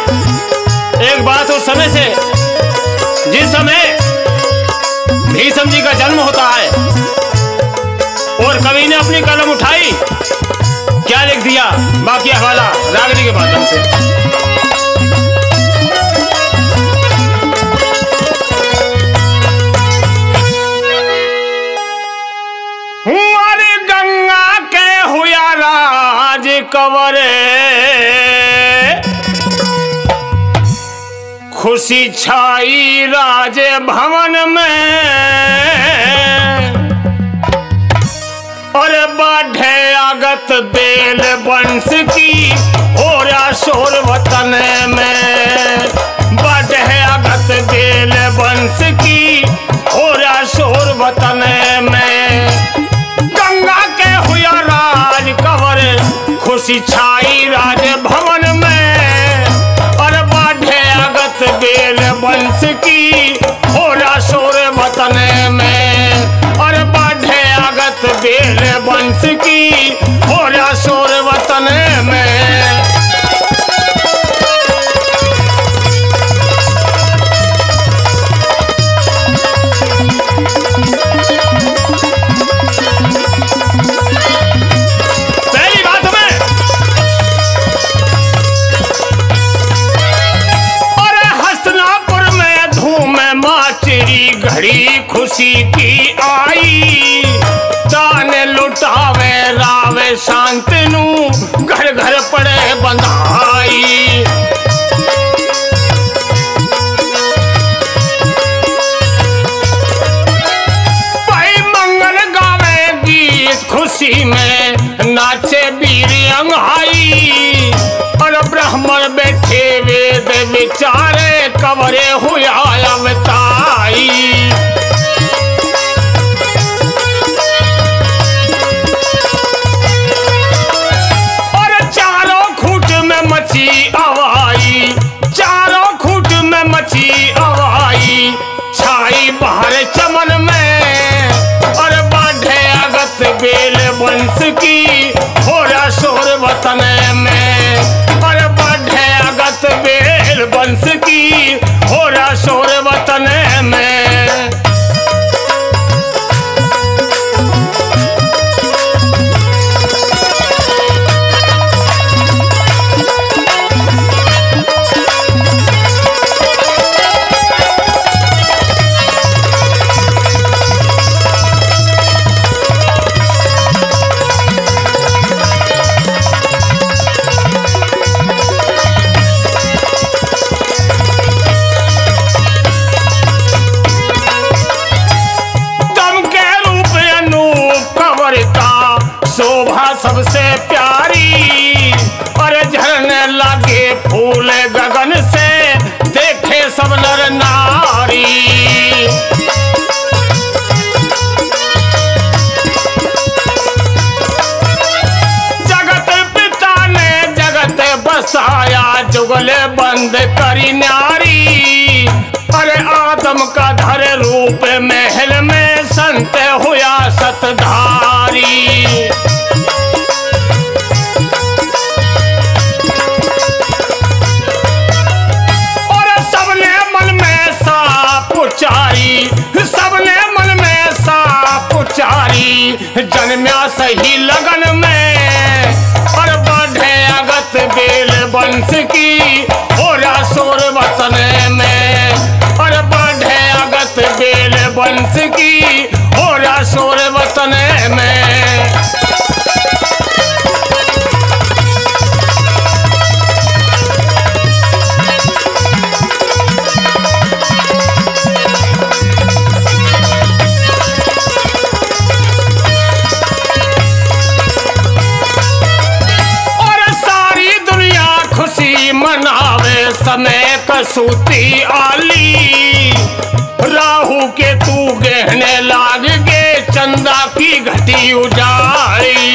एक बात उस समय से, जिस समय भीष्म जी का जन्म होता है और कवि ने अपनी कलम उठाई, क्या लिख दिया, बाकी हवाला रागनी के माध्यम से। गंगा के हुआ राज कवरे, खुशी छाई राज भवन में, और बाढ़े आगत बेल वंश की और शोर वतन में, बाढ़े आगत बेल वंश की और शोर वतन में, गंगा के हुआ राज कवर, खुशी छाई राज भवन में, और बाढ़े आगत बेल वंश की और शोर वतन में, और बाढ़े आगत बेल वंश की और शोर वतन में। घड़ी खुशी की आई, दान लुटावे रावे शांतनु, घर घर पड़े बंधाई। भाई मंगल गावे गीत खुशी में, नाचे वीर अंगाई, और ब्राह्मण बैठे वेद विचारे, कवरे हुआ अवताई। और चारों खूट में मची अवाई, चारों खूट में मची अवाई, छाई बाहर चमन में, और बाढ़े आगत बेल वंश की और शोर वतन में, और बाढ़े आगत बेल वंश की और शोर वतन में। शोभा सबसे प्यारी, और झरने लगे फूल गगन से, देखे सब नर नारी। जगत पिता ने जगत बसाया, जुगले बंद करी नारी, अरे आदम का धर रूप महल में, संत हुआ सतधारी। और सबने मन में साप उचारी, सबने मन में साप उचारी, जन्म्या सही लगन में, और बाढ़े आगत बेल वंश की और शोर वतन में, और बाढ़े आगत बेल वंश की और शोर वतन में। समय कसूती आली, राहु के तू गहने लाग गे, चंदा की घटी उजाड़ी।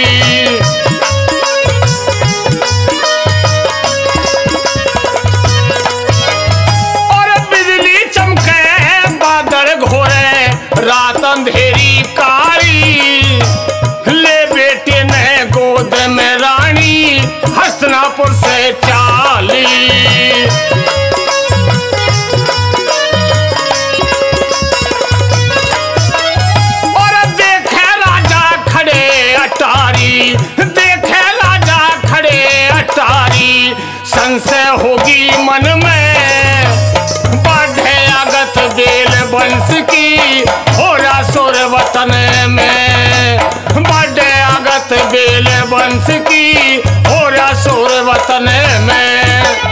और बिजली चमके बादल घोरे, रात अंधेरी कारी, ले बेटे ने गोद में रानी, हस्तिनापुर से चाली। होगी मन में, बढ़े आगत बेल वंश की होरा सुर वतन में, बढ़े आगत बेल वंश की होरा सुर वतन में।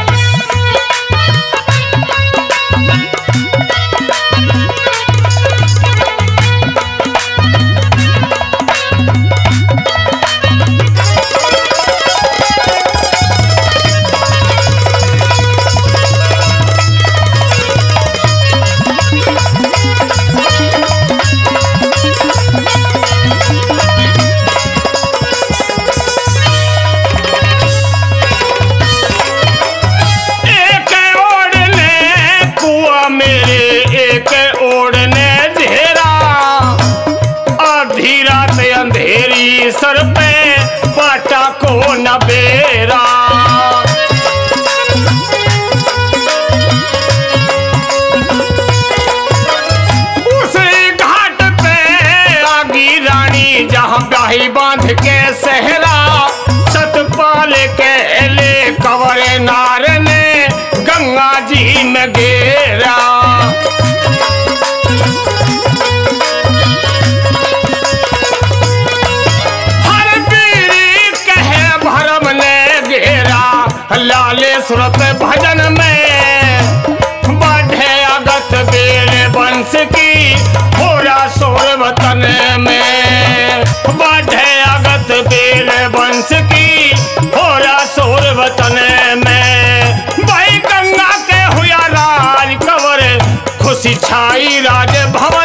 अंधेरी सर पे पाटा को न बेरा, उस घाट पे आगी रानी जहां ब्याही बांध के सहरा, सतपाल के ले कंवर नार ने गंगा जी में घेरा। लाले सुरत भजन में, बढ़े आगत बेल वंश की होरा सोर वतन में, बढ़े आगत बेल वंश की होरा सोर वतन में। भाई गंगा के हुआ राज कंवर, खुशी छाई राज भवन